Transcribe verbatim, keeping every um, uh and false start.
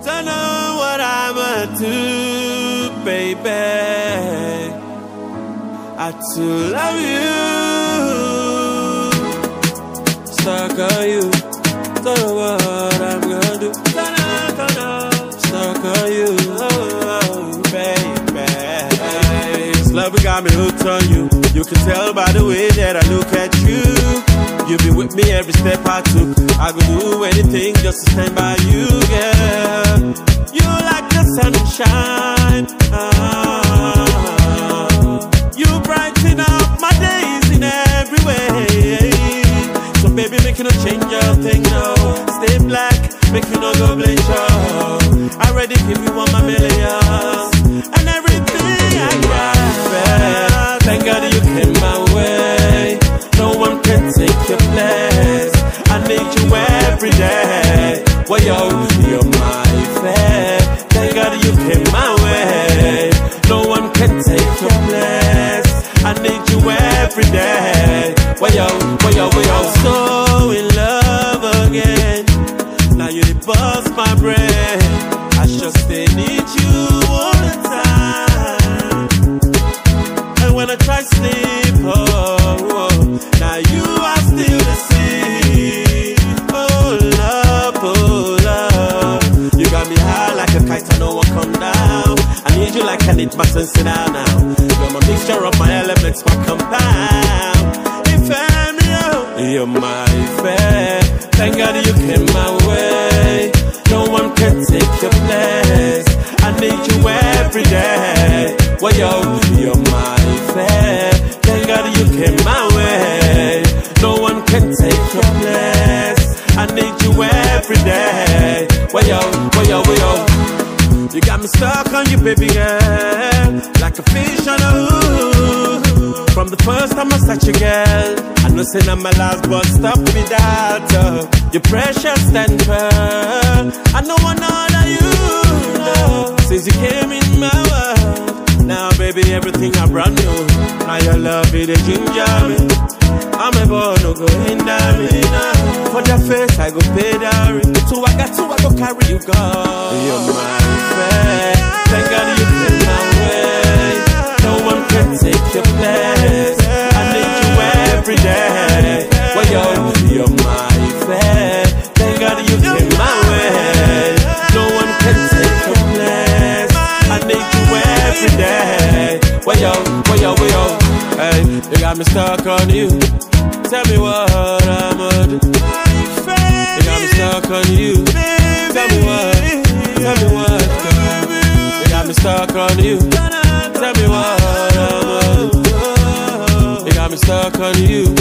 Don't know what I'ma do, baby. I too love you. Stuck on you. Don't know what I'm gonna do. Don't know, don't know. Stuck on you, oh, baby. This love got me hooked on you. You can tell by the way that I look at you. You've been with me every step I took. I could do anything just to stand by you, girl. You like the sunshine. Ah, you brighten up my days in every way. So baby, make you no change your thing, no. Stay black, make you no go blame show. I already give you all my millions and everything I got. Thank God you came my way. No one can take your place. I need you every day. Well, yo, you're my fair. Thank God you came my way. No one can take your place. I need you every day. Well, yo, well, yo, well, yo. So in love again. Now you the boss, my brain. I just stay need you all the time. And when I try sleep, oh, oh, now you are still the same. Oh love, oh love, you got me high like a kite, I know I come down. I need you like I need my sense now. Now you're my mixture of my elements, my compound. If I'm you, you're my fair. Thank God you came my way. No one can take your place. I need you every day. Well, yo, you're my fair. Thank God you came my way. No one can take your place. I need you every day. Well, yo, well, yo, well, yo. You got me stuck on you, baby girl, like a fish on a hook. From the first time I saw you, girl, I know say I'm my last, but stop without uh, your precious and pearl. I know I know that you know since you came in my world. Now, baby, everything I brand new. Now your love it a ginger me. I'm a boy, no go hinder me now. For the face, I go pay dowry. So I got to, I go carry you, girl. You're my friend. Thank God you came my way. No one can take your place. I need you every day. Well, yo, you're my friend. Thank God you came my way. No one can take your place. I need you every day. Well, yo, well, yo, well, yo. Hey, you got me stuck on you. Tell me what I'ma do. You got me stuck on you. Tell me what, tell me what. You got me stuck on you. Tell me what I'ma do. You got me stuck on you.